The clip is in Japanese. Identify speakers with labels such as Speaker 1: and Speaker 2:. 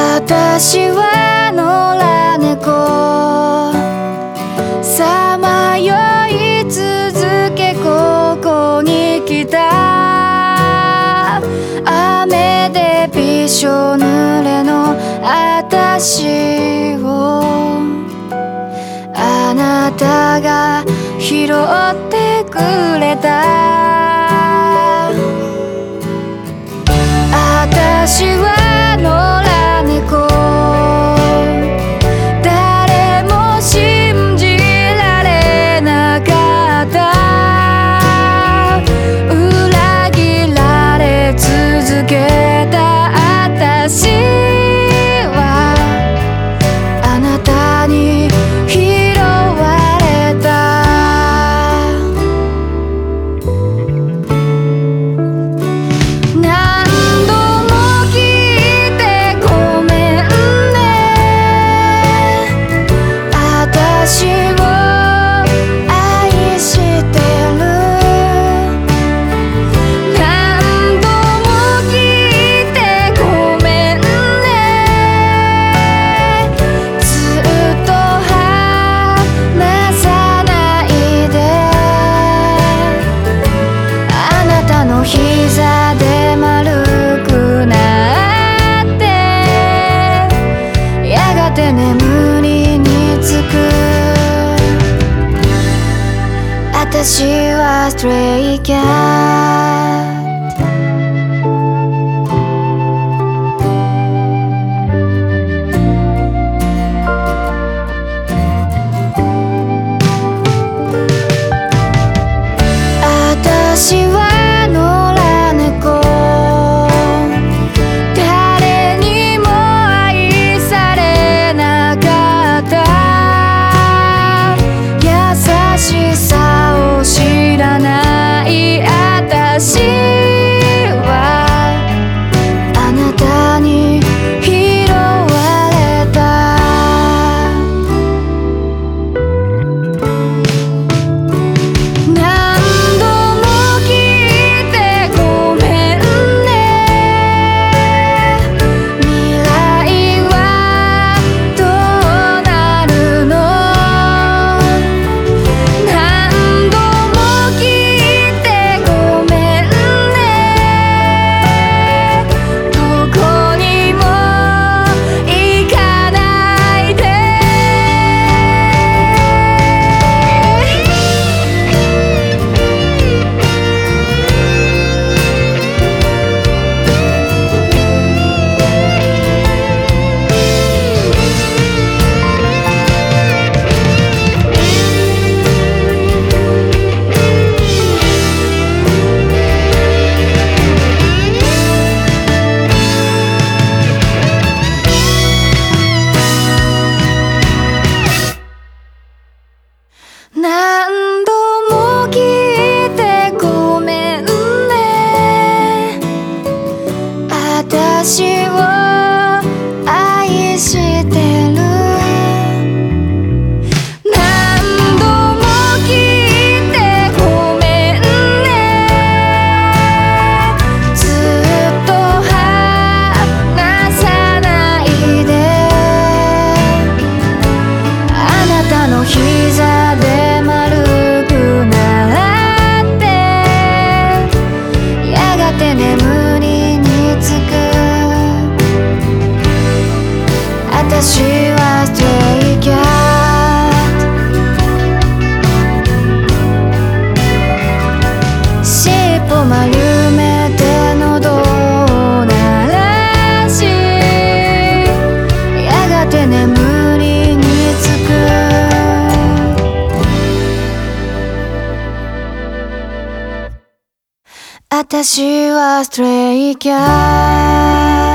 Speaker 1: 私は野良猫さまよい続けここに来た。雨でびしょ濡れの私をあなたが拾ってくれた。私は野良猫、誰も信じられなかった。裏切られ続けた私はあなたに拾われた。膝で丸くなってやがて眠りにつく。私はストレイキャット。私は知らない私はあなたに拾われた。何度も来てごめんね。未来はどうなるの。何度も聞いてごめんね。私を愛してる。何度も聞いてごめんね。ずっと離さないで。あなたの膝で私はストレイキャット。尻尾丸めて喉を鳴らしやがて眠りにつく。私はストレイキャット。